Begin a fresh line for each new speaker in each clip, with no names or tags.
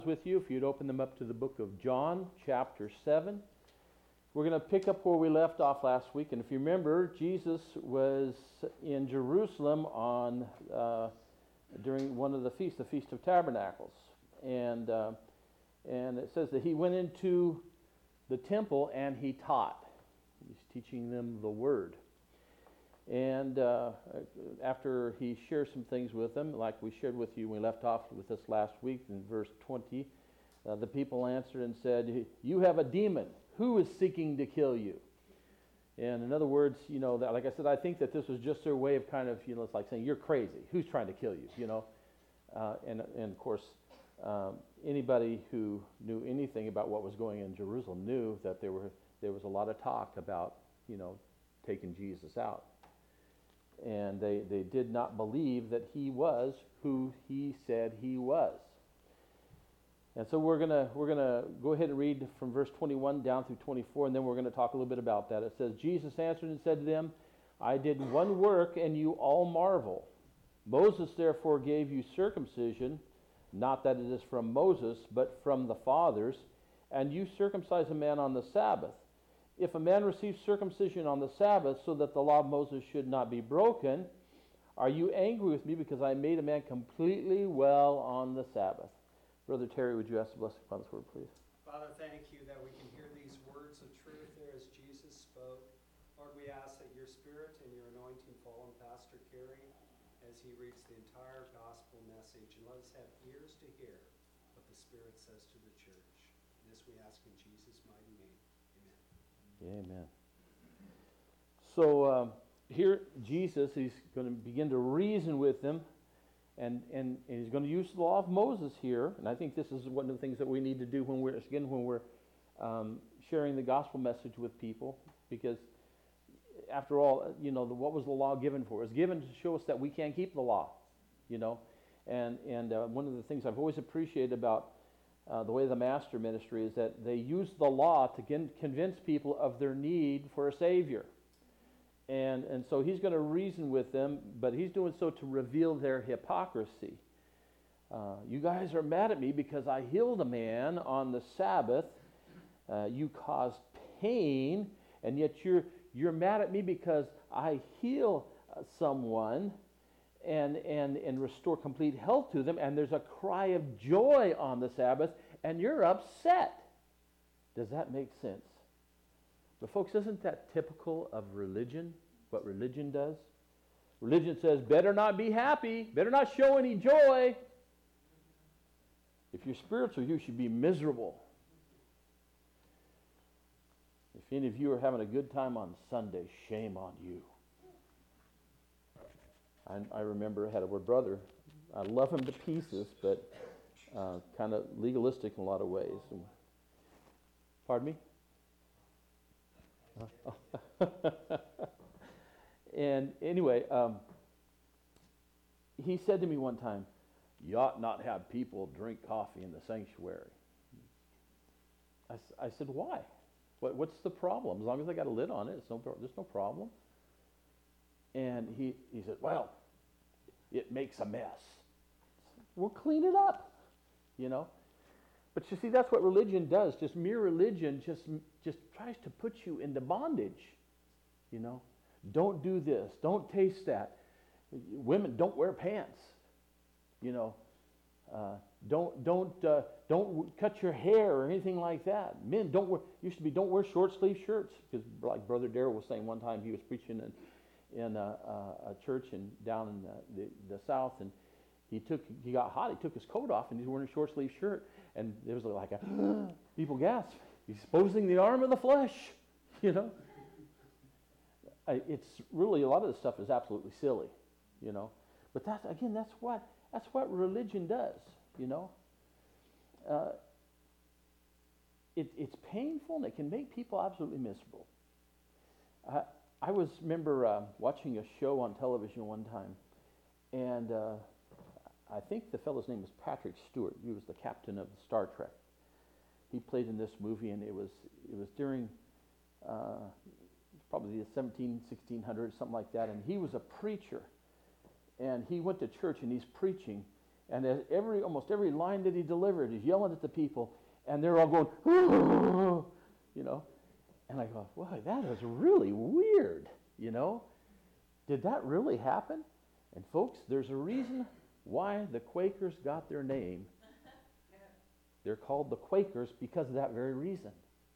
With you, if you'd open them up to the book of John, chapter 7. We're going to pick up where we left off last week. And if you remember, Jesus was in Jerusalem on during one of the feasts, the Feast of Tabernacles. And it says that he went into the temple and he taught. He's teaching them the word. And after he shares some things with them, like we shared with you when we left off with this last week in verse 20, the people answered and said, "You have a demon. Who is seeking to kill you?" And in other words, that, like I said, I think that this was just their way of kind of, it's like saying, "You're crazy. Who's trying to kill you?" And of course, anybody who knew anything about what was going on in Jerusalem knew that there was a lot of talk about, taking Jesus out. And they did not believe that he was who he said he was. And so we're gonna go ahead and read from verse 21 down through 24, and then we're going to talk a little bit about that. It says, "Jesus answered and said to them, I did one work, and you all marvel. Moses therefore gave you circumcision, not that it is from Moses, but from the fathers, and you circumcise a man on the Sabbath. If a man receives circumcision on the Sabbath so that the law of Moses should not be broken, are you angry with me because I made a man completely well on the Sabbath?" Brother Terry, would you ask the blessing upon this word, please?
Father, thank you that we can hear these words of truth there as Jesus spoke. Lord, we ask that your Spirit and your anointing fall on Pastor Kerry as he reads the entire gospel message, and let us have ears to hear what the Spirit says to the church. This we ask in Jesus' mighty name.
Amen. So here Jesus, he's going to begin to reason with them, and he's going to use the law of Moses here. And I think this is one of the things that we need to do when we're sharing the gospel message with people, because after all, what was the law given for? It was given to show us that we can't keep the law, And one of the things I've always appreciated about the way of the Master Ministry is that they use the law to convince people of their need for a Savior. And so he's going to reason with them, but he's doing so to reveal their hypocrisy. You guys are mad at me because I healed a man on the Sabbath. You caused pain, and yet you're mad at me because I heal someone and restore complete health to them, and there's a cry of joy on the Sabbath, and you're upset. Does that make sense? But folks, isn't that typical of religion, what religion does? Religion says, better not be happy, better not show any joy. If you're spiritual, you should be miserable. If any of you are having a good time on Sunday, shame on you. I remember I had a brother. I love him to pieces, but kind of legalistic in a lot of ways. Pardon me? And anyway, he said to me one time, "You ought not have people drink coffee in the sanctuary." I said, "Why? What's the problem? As long as I got a lid on it, there's no problem." And he said, "Well, it makes a mess." We'll clean it up, But you see, that's what religion does. Just mere religion just tries to put you into bondage, Don't do this. Don't taste that. Women, don't wear pants, Don't cut your hair or anything like that. Men, don't wear short sleeve shirts, because like Brother Darrell was saying one time, he was preaching in a church down in the South, and he got hot. He took his coat off, and he's wearing a short sleeve shirt, and there was like people gasp. He's exposing the arm of the flesh, It's really, a lot of this stuff is absolutely silly, But that's what religion does, It's painful, and it can make people absolutely miserable. I remember watching a show on television one time, and I think the fellow's name was Patrick Stewart. He was the captain of Star Trek. He played in this movie, and it was during probably the 1600s, something like that, and he was a preacher. And he went to church, and he's preaching, And as almost every line that he delivered, he's yelling at the people, and they're all going, "Oh," you know. And I go, wow, that is really weird, you know. Did that really happen? And folks, there's a reason why the Quakers got their name. They're called the Quakers because of that very reason.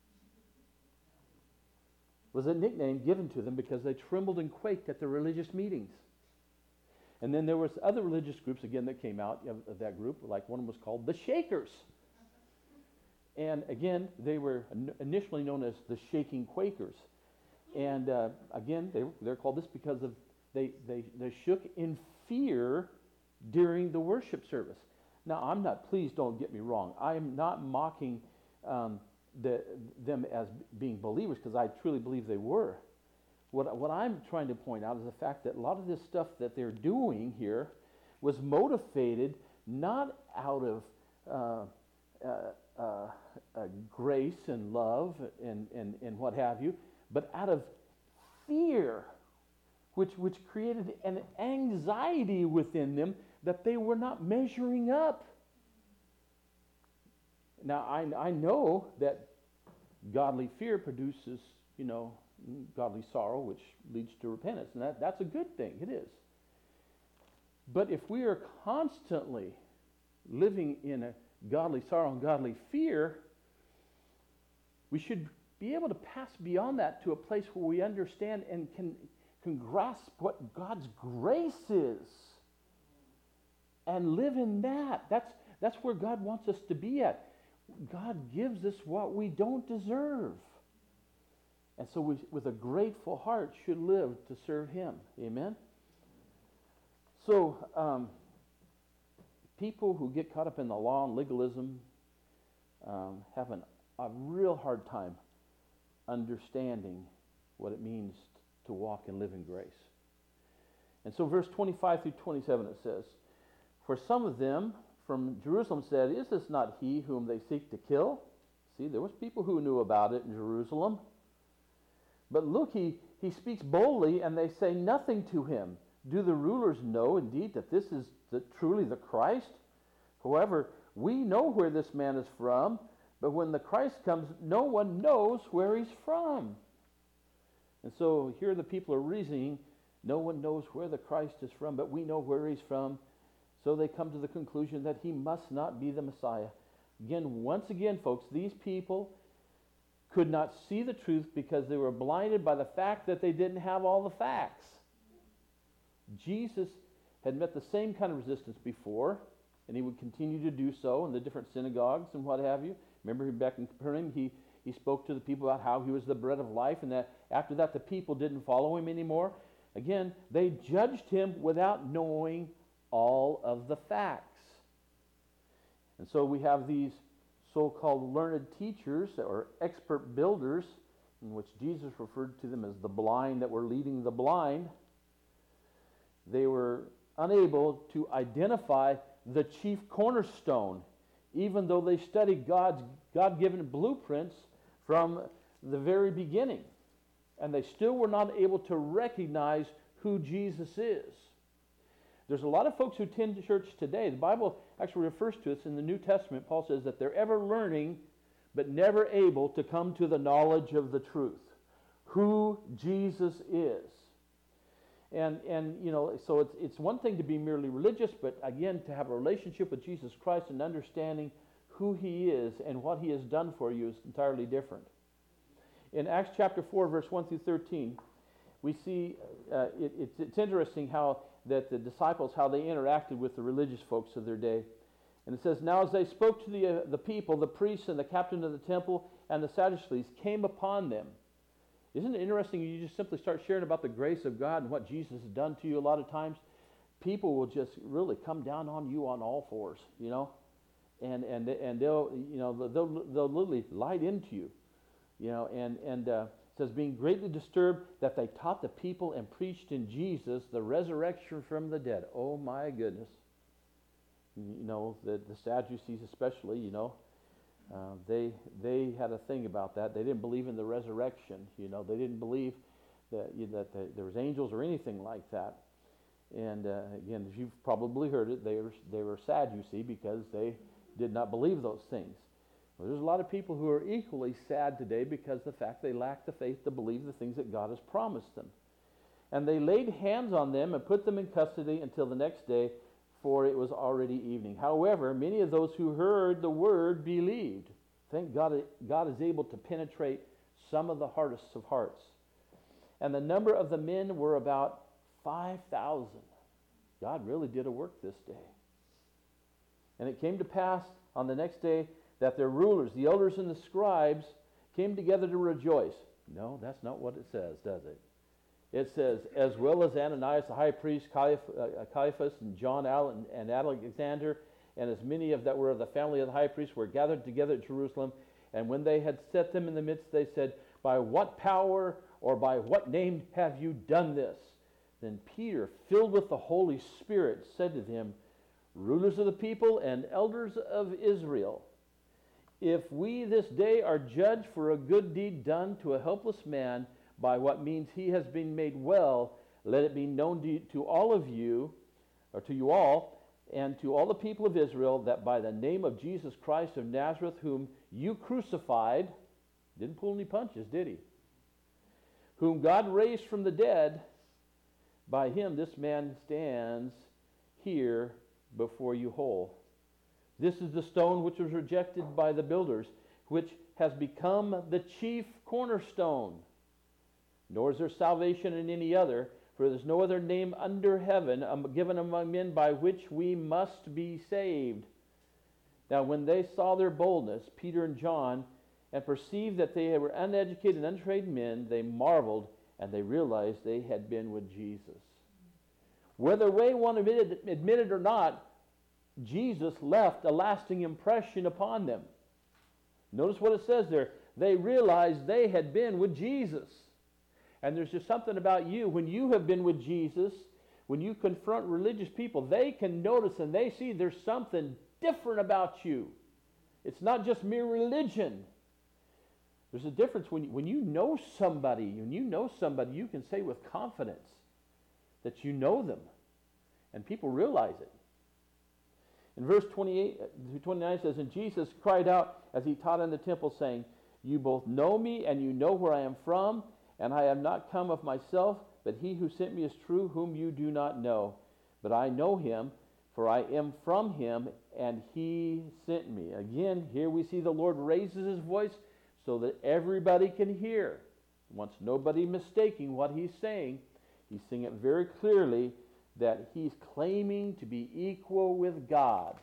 It was a nickname given to them because they trembled and quaked at the religious meetings. And then there was other religious groups, again, that came out of that group, like one was called the Shakers. And again, they were initially known as the Shaking Quakers. And again, they're called this because of they shook in fear during the worship service. Now, please don't get me wrong. I am not mocking them as being believers, because I truly believe they were. What I'm trying to point out is the fact that a lot of this stuff that they're doing here was motivated not out of grace and love and what have you, but out of fear, which created an anxiety within them that they were not measuring up. Now, I know that godly fear produces, godly sorrow, which leads to repentance, and that's a good thing. It is. But if we are constantly living in a godly sorrow and godly fear, we should be able to pass beyond that to a place where we understand and can grasp what God's grace is and live in that. That's where God wants us to be at. God gives us what we don't deserve. And so we, with a grateful heart, should live to serve Him. Amen? So, people who get caught up in the law and legalism have a real hard time understanding what it means to walk and live in grace. And so verse 25 through 27 it says, "For some of them from Jerusalem said, 'Is this not he whom they seek to kill?'" See, there was people who knew about it in Jerusalem. "But look, he speaks boldly, and they say nothing to him. Do the rulers know indeed that this is truly the Christ? However, we know where this man is from, but when the Christ comes, no one knows where he's from." And so here the people are reasoning, no one knows where the Christ is from, but we know where he's from. So they come to the conclusion that he must not be the Messiah. Once again, folks, these people could not see the truth because they were blinded by the fact that they didn't have all the facts. Jesus had met the same kind of resistance before, and he would continue to do so in the different synagogues and what have you. Remember back in Capernaum, he spoke to the people about how he was the bread of life, and that after that the people didn't follow him anymore. Again, they judged him without knowing all of the facts. And so we have these so-called learned teachers or expert builders, in which Jesus referred to them as the blind that were leading the blind. They were unable to identify the chief cornerstone, even though they studied God's God-given blueprints from the very beginning. And they still were not able to recognize who Jesus is. There's a lot of folks who attend church today. The Bible actually refers to us in the New Testament. Paul says that they're ever learning, but never able to come to the knowledge of the truth, who Jesus is. And so it's one thing to be merely religious, but again, to have a relationship with Jesus Christ and understanding who he is and what he has done for you is entirely different. In Acts chapter 4, verse 1 through 13, we see it's interesting how that the disciples, how they interacted with the religious folks of their day. And it says, "Now as they spoke to the people, the priests and the captain of the temple and the Sadducees came upon them." Isn't it interesting? You just simply start sharing about the grace of God and what Jesus has done to you. A lot of times, people will just really come down on you on all fours, and they'll literally light into you, and it says, "Being greatly disturbed that they taught the people and preached in Jesus the resurrection from the dead." Oh my goodness. The Sadducees especially, they had a thing about that. They didn't believe in the resurrection. They didn't believe that there was angels or anything like that. And again, as you've probably heard it, they were sad, you see, because they did not believe those things. Well, there's a lot of people who are equally sad today because of the fact they lack the faith to believe the things that God has promised them. And they laid hands on them and put them in custody until the next day, for it was already evening. However, many of those who heard the word believed. Thank God, God is able to penetrate some of the hardest of hearts. And the number of the men were about 5,000. God really did a work this day. And it came to pass on the next day that their rulers, the elders and the scribes, came together to rejoice. No, that's not what it says, does it? It says, as well as Ananias the high priest, Caiaphas, and John and Alexander, and as many of that were of the family of the high priest were gathered together at Jerusalem. And when they had set them in the midst, they said, by what power or by what name have you done this? Then Peter, filled with the Holy Spirit, said to them, rulers of the people and elders of Israel, if we this day are judged for a good deed done to a helpless man, by what means he has been made well, let it be known to all of you, or to you all, and to all the people of Israel, that by the name of Jesus Christ of Nazareth, whom you crucified, didn't pull any punches, did he? Whom God raised from the dead, by him this man stands here before you whole. This is the stone which was rejected by the builders, which has become the chief cornerstone. Nor is there salvation in any other, for there is no other name under heaven given among men by which we must be saved. Now when they saw their boldness, Peter and John, and perceived that they were uneducated and untrained men, they marveled, and they realized they had been with Jesus. Whether they want to admit it or not, Jesus left a lasting impression upon them. Notice what it says there. They realized they had been with Jesus. And there's just something about you, when you have been with Jesus, when you confront religious people, they can notice and they see there's something different about you. It's not just mere religion. There's a difference when you know somebody, you can say with confidence that you know them. And people realize it. In verse 28 through 29 it says, and Jesus cried out as he taught in the temple, saying, you both know me, and you know where I am from, and I have not come of myself, but he who sent me is true, whom you do not know. But I know him, for I am from him, and he sent me. Again, here we see the Lord raises his voice so that everybody can hear. He wants nobody mistaking what he's saying. He's saying it very clearly that he's claiming to be equal with God.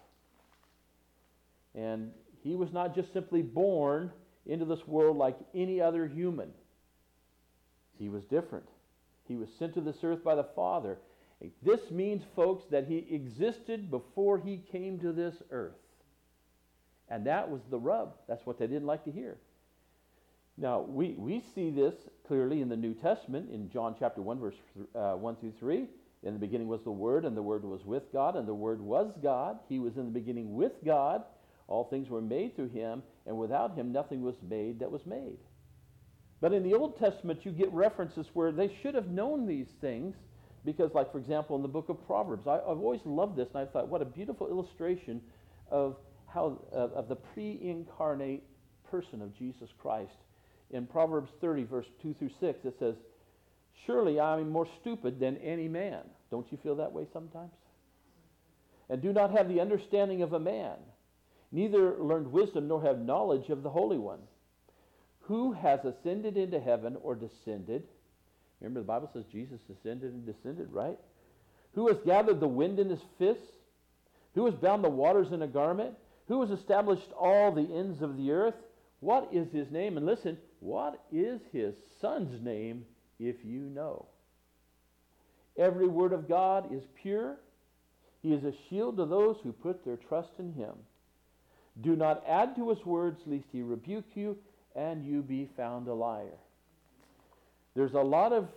And he was not just simply born into this world like any other human. He was different. He was sent to this earth by the Father. This means, folks, that he existed before he came to this earth. And that was the rub. That's what they didn't like to hear. Now, we see this clearly in the New Testament, in John chapter 1, verse 1 through 3. In the beginning was the Word, and the Word was with God, and the Word was God. He was in the beginning with God. All things were made through him, and without him nothing was made that was made. But in the Old Testament, you get references where they should have known these things, because, like, for example, in the book of Proverbs, I've always loved this, and I thought, what a beautiful illustration of how of the pre-incarnate person of Jesus Christ. In Proverbs 30, verse 2 through 6, it says, surely I am more stupid than any man. Don't you feel that way sometimes? And do not have the understanding of a man, neither learned wisdom nor have knowledge of the Holy One. Who has ascended into heaven or descended? Remember, the Bible says Jesus ascended and descended, right? Who has gathered the wind in his fists? Who has bound the waters in a garment? Who has established all the ends of the earth? What is his name? And listen, what is his son's name, if you know? Every word of God is pure. He is a shield to those who put their trust in him. Do not add to his words, lest he rebuke you, and you be found a liar. There's a lot of,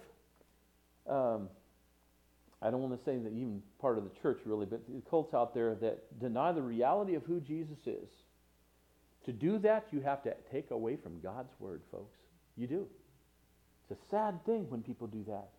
I don't want to say that even part of the church really, but the cults out there that deny the reality of who Jesus is. To do that, you have to take away from God's word, folks. You do. It's a sad thing when people do that.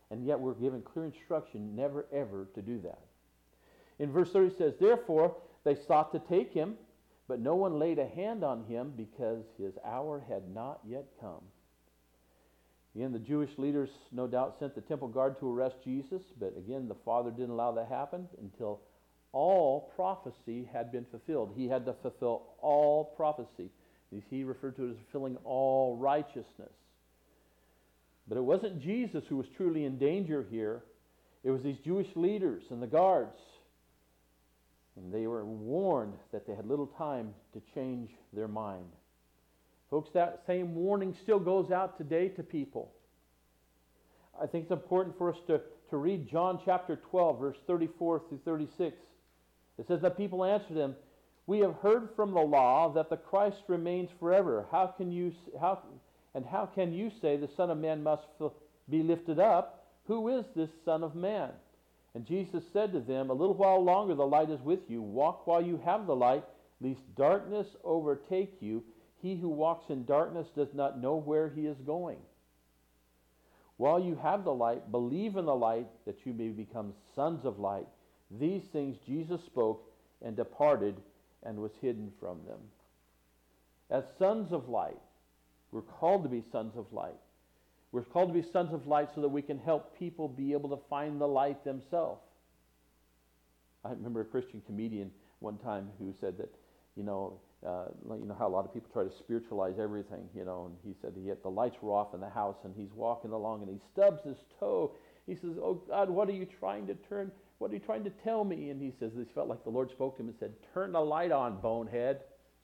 And yet we're given clear instruction never ever to do that. In verse 30 it says, therefore they sought to take him, but no one laid a hand on him because his hour had not yet come. Again, the Jewish leaders no doubt sent the temple guard to arrest Jesus, but again, the Father didn't allow that to happen until all prophecy had been fulfilled. He had to fulfill all prophecy. He referred to it as fulfilling all righteousness. But it wasn't Jesus who was truly in danger here. It was these Jewish leaders and the guards. And they were warned that they had little time to change their mind. Folks, that same warning still goes out today to people. I think it's important for us to read John chapter 12, verse 34 through 36. It says that people answered him, we have heard from the law that the Christ remains forever. How can you say the Son of Man must be lifted up? Who is this Son of Man? And Jesus said to them, a little while longer the light is with you. Walk while you have the light, lest darkness overtake you. He who walks in darkness does not know where he is going. While you have the light, believe in the light, that you may become sons of light. These things Jesus spoke and departed and was hidden from them. As sons of light, we're called to be sons of light. We're called to be sons of light so that we can help people be able to find the light themselves. I remember a Christian comedian one time who said that, you know how a lot of people try to spiritualize everything, and he said the lights were off in the house and he's walking along and he stubs his toe. He says, oh God, what are you trying to tell me? And he says, he felt like the Lord spoke to him and said, turn the light on, bonehead,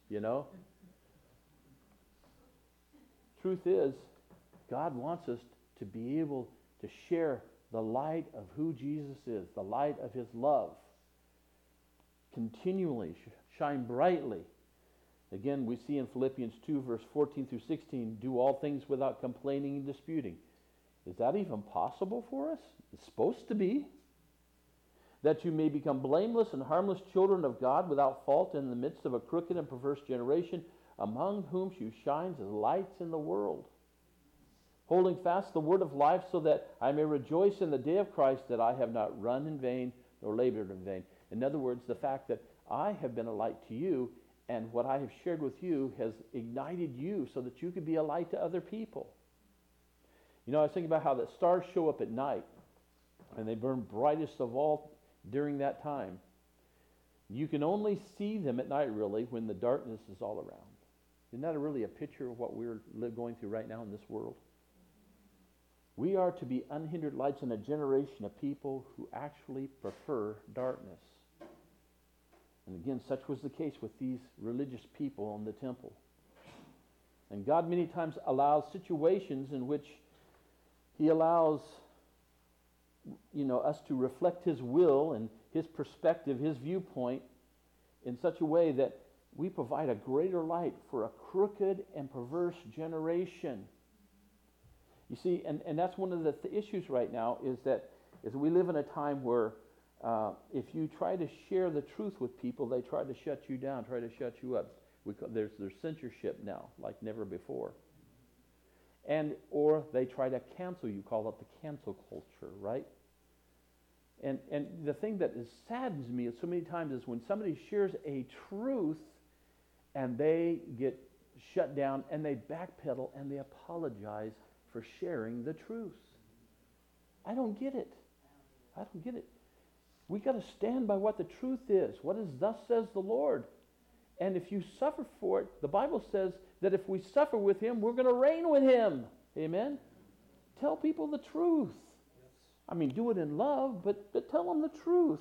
Truth is, God wants us to be able to share the light of who Jesus is, the light of his love. Continually shine brightly. Again, we see in Philippians 2, verse 14 through 16, do all things without complaining and disputing. Is that even possible for us? It's supposed to be. That you may become blameless and harmless children of God without fault in the midst of a crooked and perverse generation, among whom you shines as lights in the world. Holding fast the word of life, so that I may rejoice in the day of Christ, that I have not run in vain nor labored in vain. In other words, the fact that I have been a light to you, and what I have shared with you has ignited you so that you could be a light to other people. I was thinking about how the stars show up at night, and they burn brightest of all during that time. You can only see them at night, really, when the darkness is all around. Isn't that really a picture of what we're going through right now in this world? We are to be unhindered lights in a generation of people who actually prefer darkness. And again, such was the case with these religious people in the temple. And God many times allows situations in which he allows us to reflect his will and his perspective, his viewpoint, in such a way that we provide a greater light for a crooked and perverse generation. You see, and that's one of the issues right now, is we live in a time where if you try to share the truth with people, they try to shut you down, try to shut you up. There's censorship now, like never before. Or they try to cancel you, call it the cancel culture, right? And the thing that saddens me so many times is when somebody shares a truth and they get shut down and they backpedal and they apologize for sharing the truth. I don't get it. We got to stand by what the truth is. What is thus says the Lord. And if you suffer for it, the Bible says that if we suffer with him, we're going to reign with him. Amen? Tell people the truth. I mean, do it in love, but tell them the truth.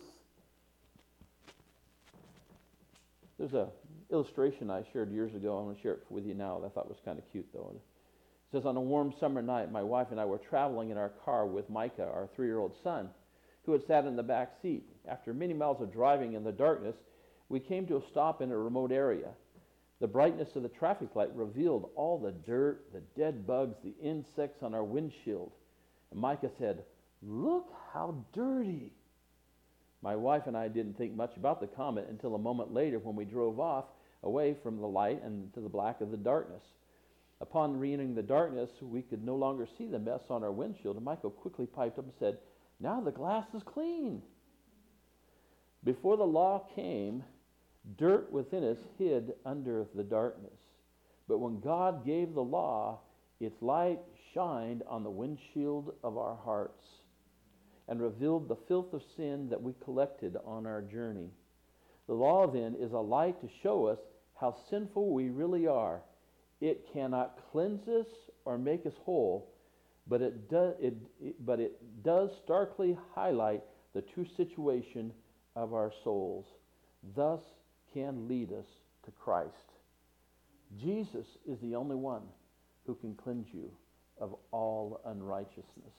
There's an illustration I shared years ago. I'm going to share it with you now. I thought it was kind of cute, though. It says, on a warm summer night, my wife and I were traveling in our car with Micah, our 3-year-old son, who had sat in the back seat. After many miles of driving in the darkness, we came to a stop in a remote area. The brightness of the traffic light revealed all the dirt, the dead bugs, the insects on our windshield. And Micah said, "Look how dirty." My wife and I didn't think much about the comment until a moment later when we drove off away from the light and to the black of the darkness. Upon re-entering the darkness, we could no longer see the mess on our windshield, and Michael quickly piped up and said, "Now the glass is clean." Before the law came, dirt within us hid under the darkness. But when God gave the law, its light shined on the windshield of our hearts and revealed the filth of sin that we collected on our journey. The law, then, is a light to show us how sinful we really are. It cannot cleanse us or make us whole, but it does starkly highlight the true situation of our souls, thus can lead us to Christ. Jesus is the only one who can cleanse you of all unrighteousness.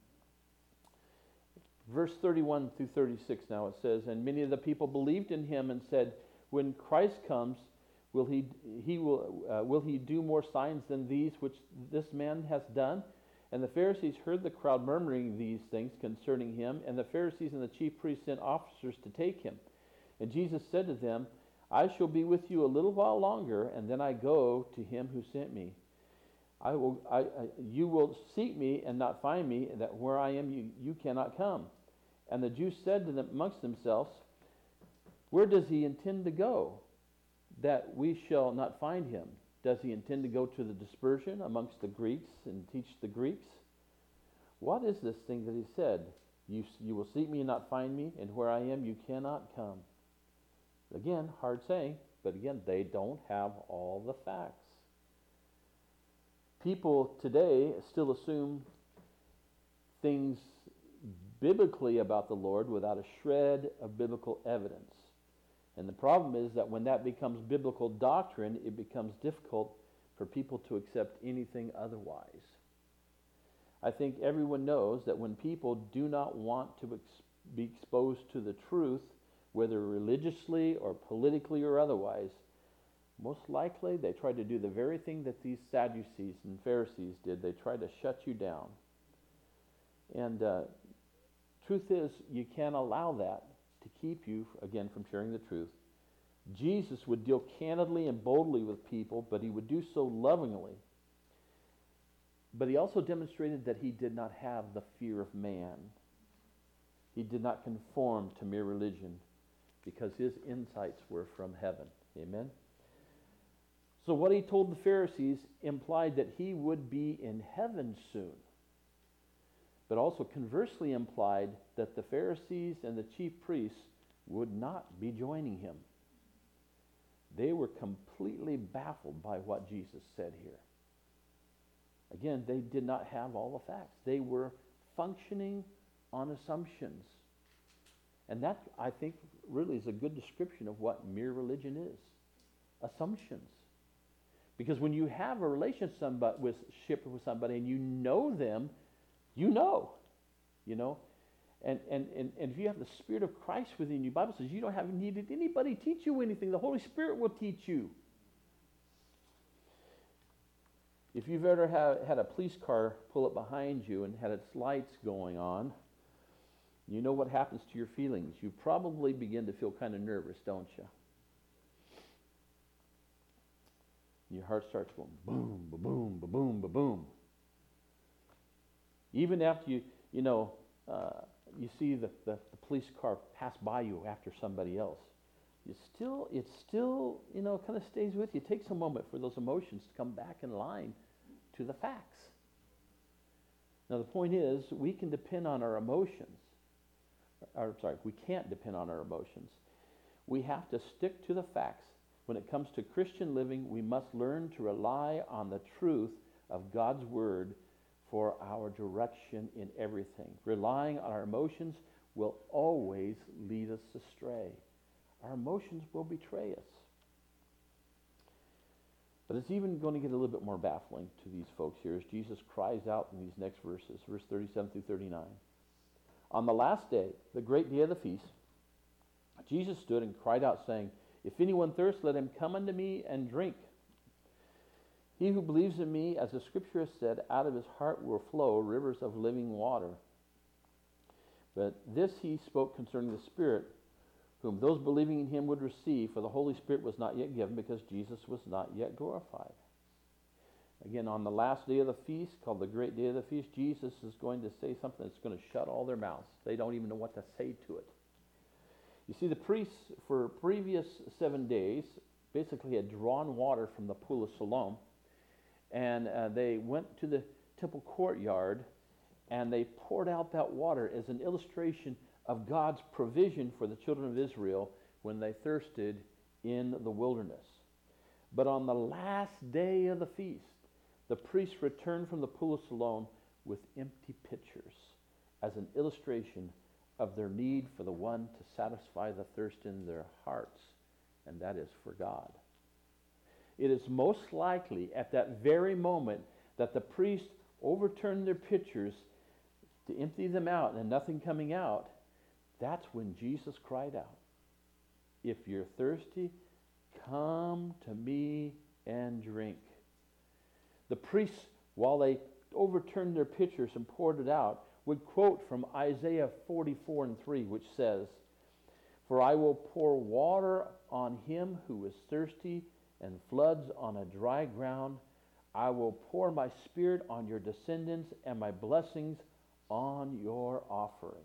Verse 31 through 36 now it says, "And many of the people believed in him and said, 'When Christ comes, will he do more signs than these which this man has done?' And the Pharisees heard the crowd murmuring these things concerning him, and the Pharisees and the chief priests sent officers to take him. And Jesus said to them, 'I shall be with you a little while longer, and then I go to him who sent me. You will seek me and not find me, and that where I am you cannot come.' And the Jews said to them amongst themselves, 'Where does he intend to go, that we shall not find him? Does he intend to go to the dispersion amongst the Greeks and teach the Greeks? What is this thing that he said? You will seek me and not find me, and where I am you cannot come.'" Again, hard saying, but again, they don't have all the facts. People today still assume things biblically about the Lord without a shred of biblical evidence. And the problem is that when that becomes biblical doctrine, it becomes difficult for people to accept anything otherwise. I think everyone knows that when people do not want to be exposed to the truth, whether religiously or politically or otherwise, most likely they try to do the very thing that these Sadducees and Pharisees did. They try to shut you down. And truth is, you can't allow that to keep you, again, from sharing the truth. Jesus would deal candidly and boldly with people, but he would do so lovingly. But he also demonstrated that he did not have the fear of man. He did not conform to mere religion because his insights were from heaven. Amen? So what he told the Pharisees implied that he would be in heaven soon, but also conversely implied that the Pharisees and the chief priests would not be joining him. They were completely baffled by what Jesus said here. Again, they did not have all the facts. They were functioning on assumptions. And that, I think, really is a good description of what mere religion is. Assumptions. Because when you have a relationship with somebody and you know them, you know. And if you have the Spirit of Christ within you, the Bible says you don't have needed anybody teach you anything. The Holy Spirit will teach you. If you've ever had a police car pull up behind you and had its lights going on, you know what happens to your feelings. You probably begin to feel kind of nervous, don't you? Your heart starts going boom, ba-boom, ba-boom, ba-boom. Even after you see the police car pass by you after somebody else, it still kind of stays with you. It takes a moment for those emotions to come back in line to the facts. Now the point is, we can depend on our emotions. We can't depend on our emotions. We have to stick to the facts. When it comes to Christian living, we must learn to rely on the truth of God's Word for our direction in everything. Relying on our emotions will always lead us astray. Our emotions will betray us. But it's even going to get a little bit more baffling to these folks here as Jesus cries out in these next verses, verse 37 through 39. On the last day, the great day of the feast, Jesus stood and cried out, saying, "If anyone thirsts, let him come unto me and drink. He who believes in me, as the Scripture has said, out of his heart will flow rivers of living water." But this he spoke concerning the Spirit, whom those believing in him would receive, for the Holy Spirit was not yet given, because Jesus was not yet glorified. Again, on the last day of the feast, called the great day of the feast, Jesus is going to say something that's going to shut all their mouths. They don't even know what to say to it. You see, the priests for previous 7 days basically had drawn water from the pool of Siloam, and they went to the temple courtyard, and they poured out that water as an illustration of God's provision for the children of Israel when they thirsted in the wilderness. But on the last day of the feast, the priests returned from the pool of Siloam with empty pitchers as an illustration of their need for the one to satisfy the thirst in their hearts, and that is for God. It is most likely at that very moment that the priests overturned their pitchers to empty them out and nothing coming out. That's when Jesus cried out, "If you're thirsty, come to me and drink." The priests, while they overturned their pitchers and poured it out, would quote from Isaiah 44:3, which says, "For I will pour water on him who is thirsty and floods on a dry ground. I will pour my spirit on your descendants and my blessings on your offering."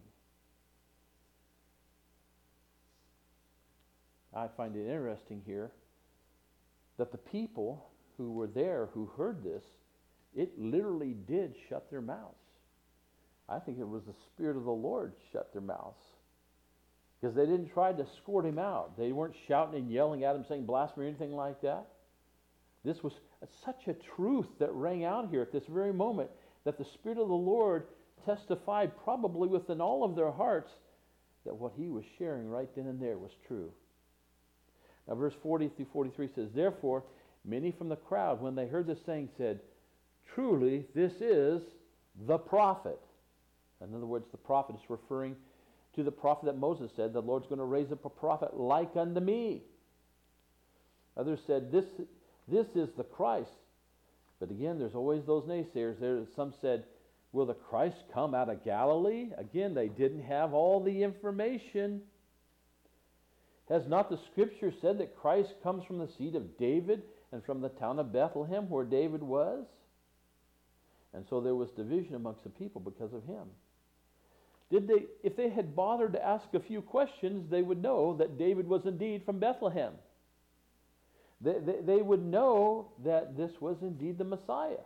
I find it interesting here that the people who were there, who heard this, it literally did shut their mouths. I think it was the Spirit of the Lord shut their mouths, because they didn't try to escort him out. They weren't shouting and yelling at him, saying blasphemy or anything like that. This was such a truth that rang out here at this very moment, that the Spirit of the Lord testified probably within all of their hearts that what he was sharing right then and there was true. Now verse 40 through 43 says, "Therefore many from the crowd, when they heard this saying, said, 'Truly this is the prophet.'" In other words, the prophet is referring to the prophet that Moses said, "The Lord's going to raise up a prophet like unto me." Others said, this is the Christ." But again, there's always those naysayers there. Some said, "Will the Christ come out of Galilee?" Again, they didn't have all the information. "Has not the Scripture said that Christ comes from the seed of David and from the town of Bethlehem where David was?" And so there was division amongst the people because of him. If they had bothered to ask a few questions, they would know that David was indeed from Bethlehem. They would know that this was indeed the Messiah.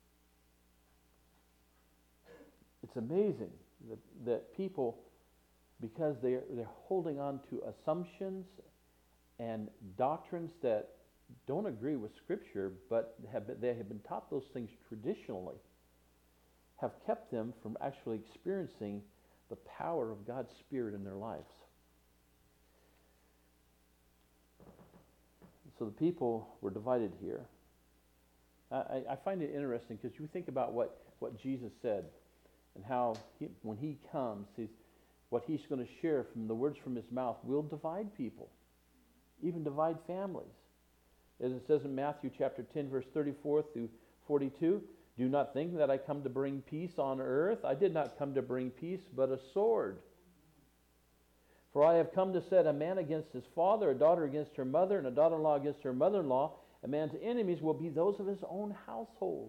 It's amazing that people, because they're holding on to assumptions and doctrines that don't agree with Scripture, but they have been taught those things traditionally, have kept them from actually experiencing the power of God's Spirit in their lives. So the people were divided here. I find it interesting because you think about what Jesus said and how when he comes, what he's going to share from the words from his mouth will divide people, even divide families. As it says in Matthew chapter 10, verse 34 through 42, "Do not think that I come to bring peace on earth. I did not come to bring peace, but a sword. For I have come to set a man against his father, a daughter against her mother, and a daughter-in-law against her mother-in-law. A man's enemies will be those of his own household.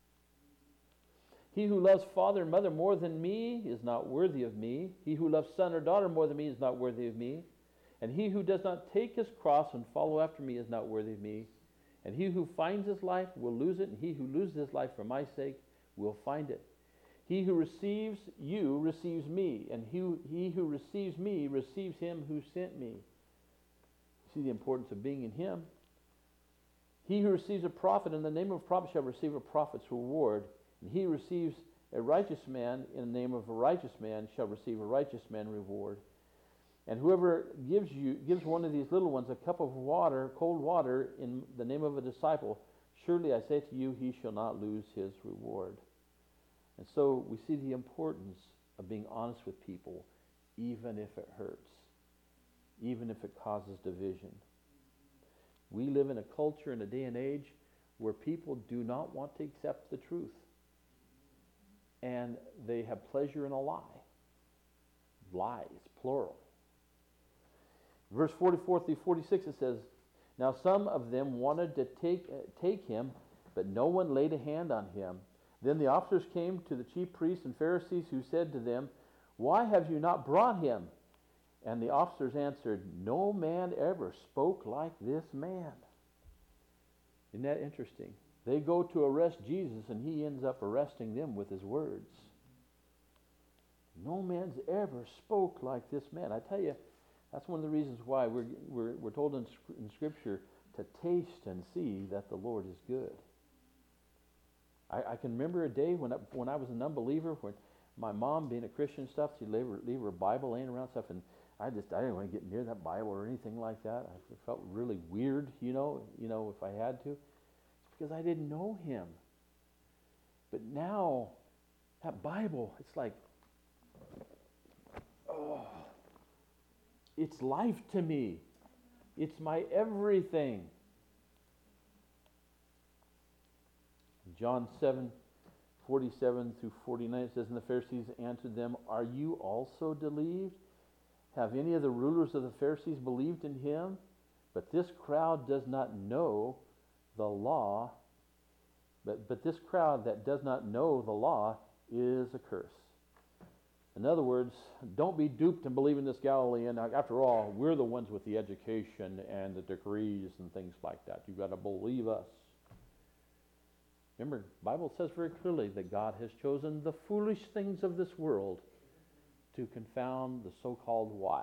He who loves father and mother more than me is not worthy of me. He who loves son or daughter more than me is not worthy of me. And he who does not take his cross and follow after me is not worthy of me. And he who finds his life will lose it, and he who loses his life for my sake will find it. He who receives you receives me, and he who receives me receives him who sent me." See the importance of being in him. "He who receives a prophet in the name of a prophet shall receive a prophet's reward, and he who receives a righteous man in the name of a righteous man shall receive a righteous man reward. And whoever gives one of these little ones a cup of water, cold water, in the name of a disciple, surely I say to you, he shall not lose his reward." And so we see the importance of being honest with people, even if it hurts, even if it causes division. We live in a culture, in a day and age, where people do not want to accept the truth. And they have pleasure in a lie. Lies, plural. Verse 44 through 46, it says, "Now some of them wanted to take him, but no one laid a hand on him. Then the officers came to the chief priests and Pharisees, who said to them, "Why have you not brought him?" And the officers answered, "No man ever spoke like this man." Isn't that interesting? They go to arrest Jesus, and he ends up arresting them with his words. No man's ever spoke like this man. I tell you, that's one of the reasons why we're told in Scripture to taste and see that the Lord is good. I can remember a day when I was an unbeliever, when my mom, being a Christian and stuff, she'd leave her Bible laying around stuff, and I didn't want to get near that Bible or anything like that. I felt really weird, if I had to. It's because I didn't know him. But now, that Bible, it's like, oh, it's life to me. It's my everything. John 7:47 through 49, it says, "And the Pharisees answered them, 'Are you also believed? Have any of the rulers of the Pharisees believed in him? But this crowd does not know the law. But this crowd that does not know the law is a curse.'" In other words, don't be duped and believe in this Galilean. After all, we're the ones with the education and the degrees and things like that. You've got to believe us. Remember, the Bible says very clearly that God has chosen the foolish things of this world to confound the so-called wise.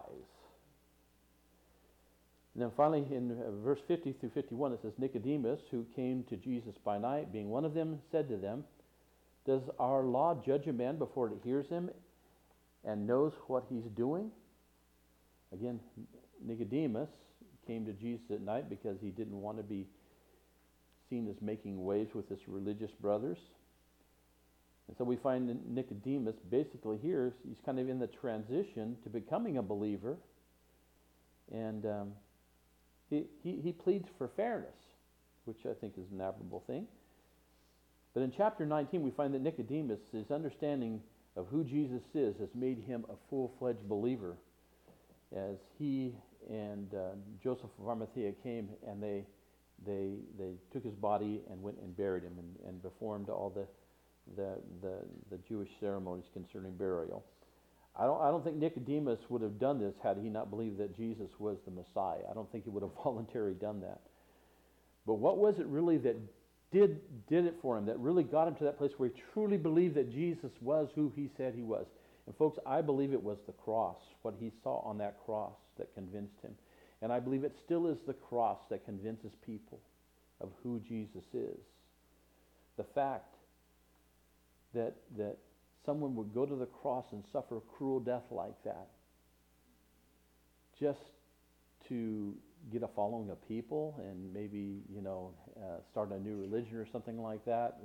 And then finally, in verse 50 through 51, it says, "Nicodemus, who came to Jesus by night, being one of them, said to them, 'Does our law judge a man before it hears him and knows what he's doing?'" Again, Nicodemus came to Jesus at night because he didn't want to be seen as making waves with his religious brothers. And so we find Nicodemus basically here, he's kind of in the transition to becoming a believer. And he pleads for fairness, which I think is an admirable thing. But in chapter 19, we find that Nicodemus, his understanding of who Jesus is, has made him a full-fledged believer, as he and Joseph of Arimathea came and they took his body and went and buried him and performed all the Jewish ceremonies concerning burial. I don't think Nicodemus would have done this had he not believed that Jesus was the Messiah. I don't think he would have voluntarily done that. But what was it really that did it for him, that really got him to that place where he truly believed that Jesus was who he said he was? And folks, I believe it was the cross, what he saw on that cross, that convinced him. And I believe it still is the cross that convinces people of who Jesus is. The fact that someone would go to the cross and suffer a cruel death like that just to get a following of people and maybe, start a new religion or something like that,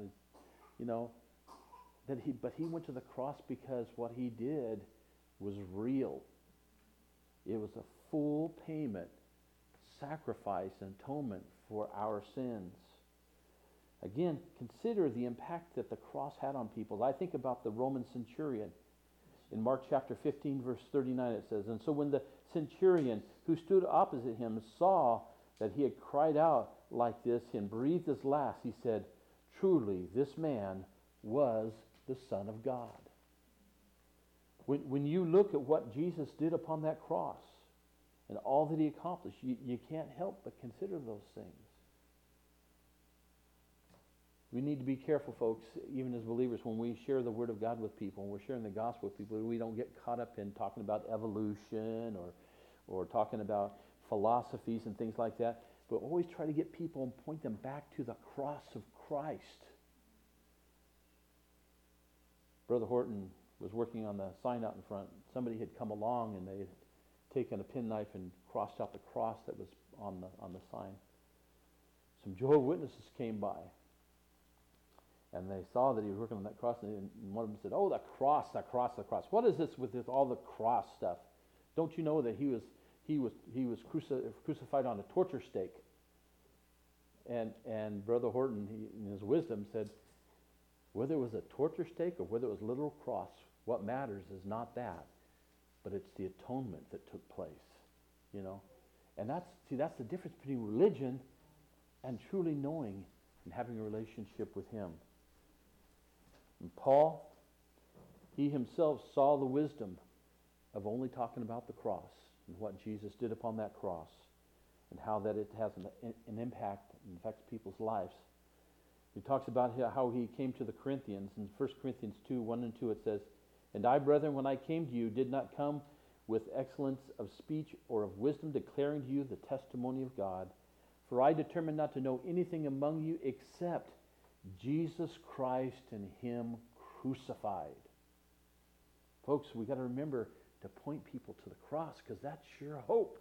but he went to the cross because what he did was real. It was a full payment, sacrifice, and atonement for our sins. Again, consider the impact that the cross had on people. I think about the Roman centurion. In Mark chapter 15, verse 39, it says, "And so when the centurion who stood opposite him saw that he had cried out like this and breathed his last, he said, 'Truly, this man was the Son of God.'" When you look at what Jesus did upon that cross and all that he accomplished, you can't help but consider those things. We need to be careful, folks, even as believers, when we share the Word of God with people, when we're sharing the gospel with people, we don't get caught up in talking about evolution or talking about philosophies and things like that, but always try to get people and point them back to the cross of Christ. Brother Horton was working on the sign out in front. Somebody had come along and they had taken a penknife and crossed out the cross that was on the sign. Some Jehovah's Witnesses came by, and they saw that he was working on that cross, and one of them said, "Oh, the cross, the cross, the cross. What is this with all the cross stuff? Don't you know that he was crucified on a torture stake?" And Brother Horton, in his wisdom, said, whether it was a torture stake or whether it was a literal cross, what matters is not that, but it's the atonement that took place, And that's the difference between religion and truly knowing and having a relationship with Him. And Paul, he himself saw the wisdom of only talking about the cross and what Jesus did upon that cross and how that it has an impact and affects people's lives. He talks about how he came to the Corinthians. In 1 Corinthians 2, 1 and 2 it says, "And I, brethren, when I came to you, did not come with excellence of speech or of wisdom, declaring to you the testimony of God. For I determined not to know anything among you except Jesus Christ and Him crucified." Folks, we got to remember to point people to the cross, because that's your hope.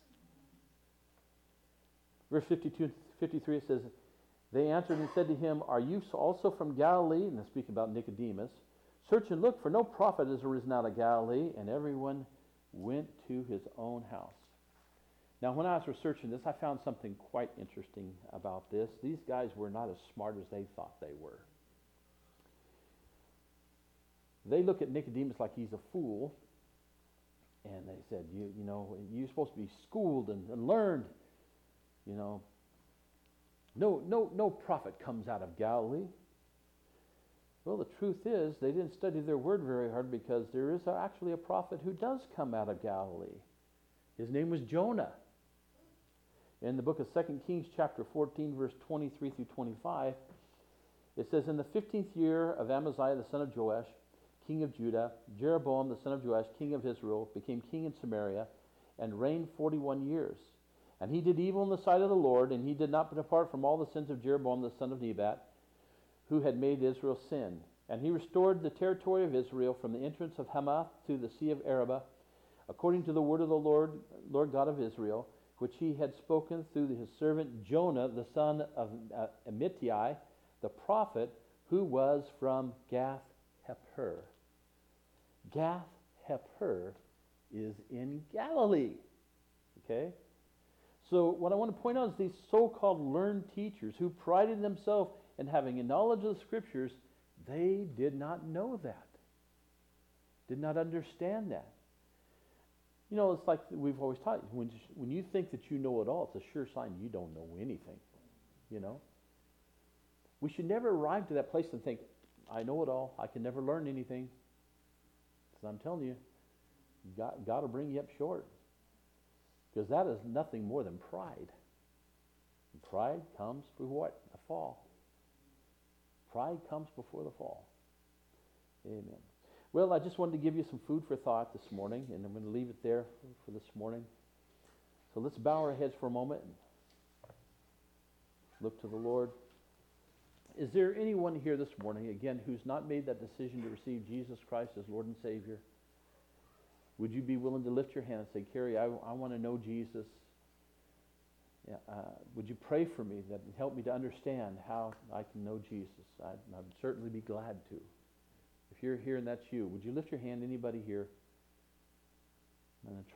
Verse 52 and 53, it says, "They answered and said to him, Are you also from Galilee?" And they speak about Nicodemus. "Search and look, for no prophet has arisen out of Galilee." And everyone went to his own house. Now, when I was researching this, I found something quite interesting about this. These guys were not as smart as they thought they were. They look at Nicodemus like he's a fool, and they said, you know, you're supposed to be schooled and learned. You know, no prophet comes out of Galilee. Well, the truth is, they didn't study their word very hard, because there is actually a prophet who does come out of Galilee. His name was Jonah. In the book of 2 Kings chapter 14, verse 23 through 25, it says, "In the 15th year of Amaziah the son of Joash, king of Judah, Jeroboam the son of Joash, king of Israel, became king in Samaria, and reigned 41 years. And he did evil in the sight of the Lord, and he did not depart from all the sins of Jeroboam the son of Nebat, who had made Israel sin. And he restored the territory of Israel from the entrance of Hamath to the sea of Arabah, according to the word of the Lord God of Israel, which he had spoken through his servant Jonah, the son of Amittai, the prophet, who was from Gath-hepher." Gath-hepher is in Galilee. Okay? So what I want to point out is these so-called learned teachers who prided themselves in having a knowledge of the Scriptures, they did not know that. Did not understand that. You know, it's like we've always taught, when you think that you know it all, it's a sure sign you don't know anything. You know? We should never arrive to that place and think, I know it all, I can never learn anything. Because I'm telling you, God will bring you up short. Because that is nothing more than pride. And pride comes before what? The fall. Pride comes before the fall. Amen. Well, I just wanted to give you some food for thought this morning, and I'm going to leave it there for this morning. So let's bow our heads for a moment and look to the Lord. Is there anyone here this morning, again, who's not made that decision to receive Jesus Christ as Lord and Savior? Would you be willing to lift your hand and say, "Carrie, I want to know Jesus. Yeah, would you pray for me that would help me to understand how I can know Jesus?" I'd certainly be glad to. If you're here and that's you, would you lift your hand? Anybody here?